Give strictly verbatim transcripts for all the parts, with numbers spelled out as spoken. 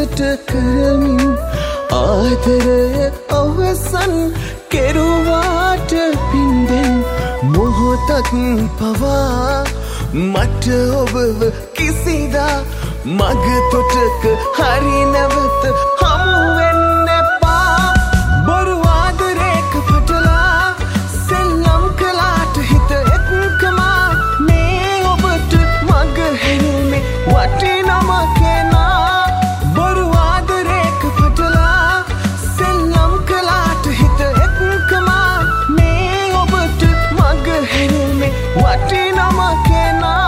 සිත කරමින් ආදරය අවසන් කෙරුවාට පින්දෙන් මොහොතක් පවා මට ඔබව කිසිදා මග තොටක හරි නැවත හමු වෙන්න එපා. බොරු ආදරයක පටලා සෙල්ලම් කළාට හිත එක්කමා මේ ඔබට මග හැරුමේ වටිනම කෙනා. බොරු ආදරයක පටලා සෙල්ලම් කළාට හිත එක්කමා මේ ඔබට මග හැරුමේ වටිනම කෙනා.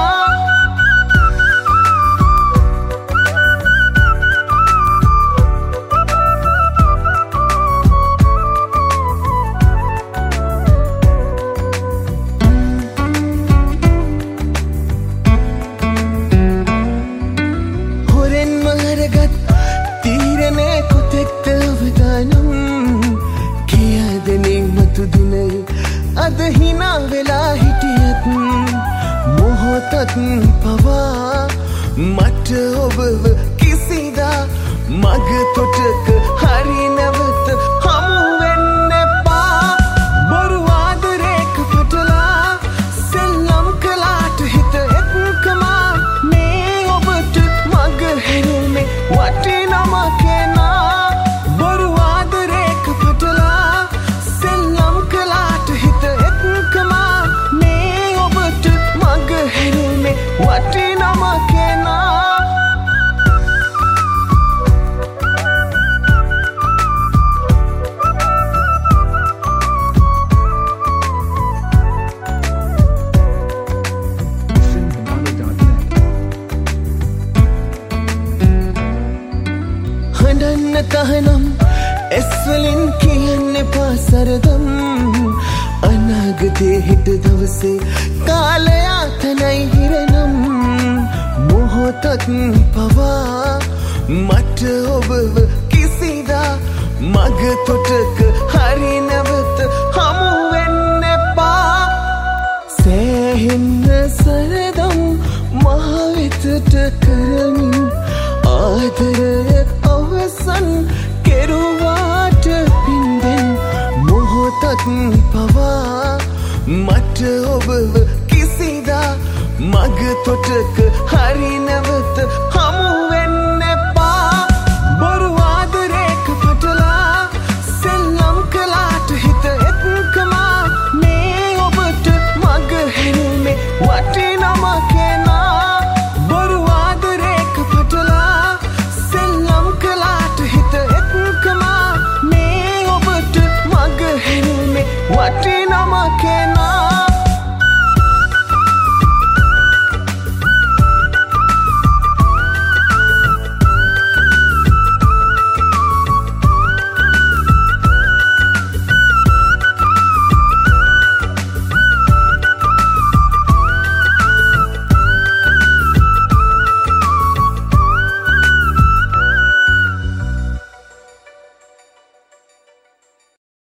අද හිනා වෙලා හිටියත් මොහොතක් පවා මට ඔබව කිසිදා මග තොටක හරි නැවත හමු වෙන්න එපා. බොරු ආදරයක පටලා සෙල්ලම් කළාට හිත එක්කමා මේ ඔබට මග හැරුමේ වටිනම කෙනා. බොරු ආදරයක පටලා සෙල්ලම් කළාට හිත එක්කමා මේ ඔබට මග හැරුමේ වටිනම කෙනා. හඬන්න තහනම් ඇස්වලින් කියන්න එපා සරදම්. අනාගතේ හෙට දවසේ කාලයාතනයි හිරනම් මොහොතක් පවා මට ඔබව කිසිදා මග තොටක හරි නැවත හමු වෙන්න එපා. සෑහෙන්න සරදම් මහ වෙතට කරමින් ආදරය අවසන් කෙරුවාට පින්දෙන් මොහොතක් පවා මට ඔබව කිසිදා මග තොටක හරි නැවත